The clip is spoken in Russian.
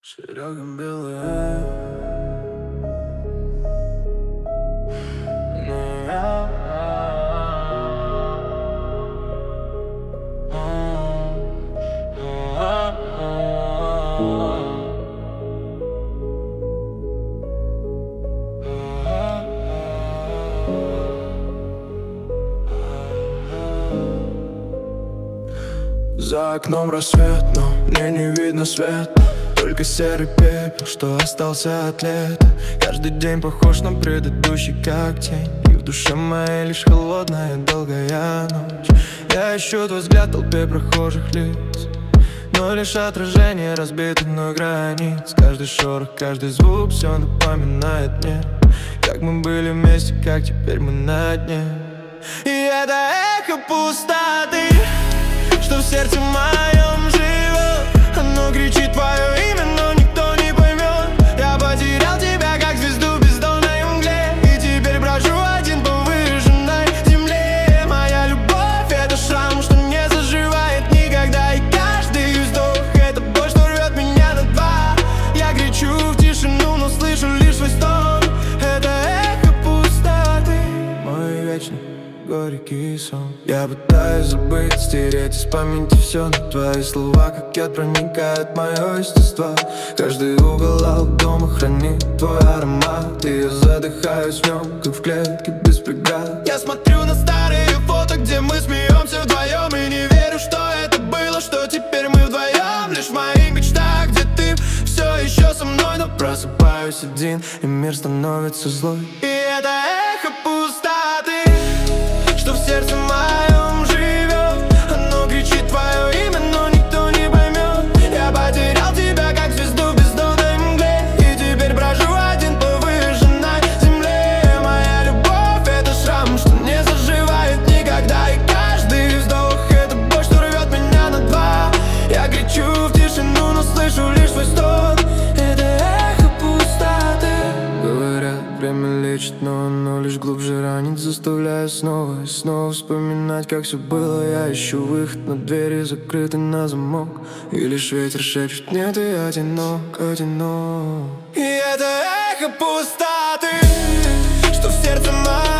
Серега белый. За окном рассвет, но мне не видно свет. Только серый пепел, что остался от лета. Каждый день похож на предыдущий, как тень. И в душе моей лишь холодная долгая ночь. Я ищу твой взгляд в толпе прохожих лиц, но лишь отражение разбитых мной границ. Каждый шорох, каждый звук, все напоминает мне, как мы были вместе, как теперь мы на дне. И это эхо пустоты, что в сердце моем живет. Оно кричит твое имя, но никто не поймет. Я потерял тебя, как звезду в бездонной мгле, и теперь брожу один по выжженной земле. Моя любовь — это шрам, что не заживает никогда. И каждый вздох — это боль, что рвет меня на два. Я кричу в тишину, но слышу лишь свой стон. Это эхо пустоты, мой вечный горький сон. Я пытаюсь забыть, стереть из памяти все, но твои слова, как яд, проникают в мое естество. Каждый уголок дома хранит твой аромат, и я задыхаюсь в нем, как в клетке без преград. Я смотрю на старые фото, где мы смеемся вдвоем, и не верю, что это было, что теперь мы вдвоем. Лишь в моих мечтах, где ты все еще со мной, но просыпаюсь один, и мир становится злой. И это эхо пустоты, что в сердце моем живет. Оно кричит твое имя, но никто не поймет. Я потерял тебя, как звезду в бездонной мгле, и теперь брожу один по выжженной земле. Моя любовь — это шрам, что не заживает никогда. И каждый вздох — это боль, что рвет меня на два. Я кричу в тишину, но слышу лишь свой стон. Это эхо пустоты. Говорят, время лечит, но оно лишь глубже ранит, заставляя снова и снова вспоминать, как все было. Я ищу выход, но двери закрыты на замок, и лишь ветер шепчет: нет, я одинок, одинок. И это эхо пустоты, что в сердце моем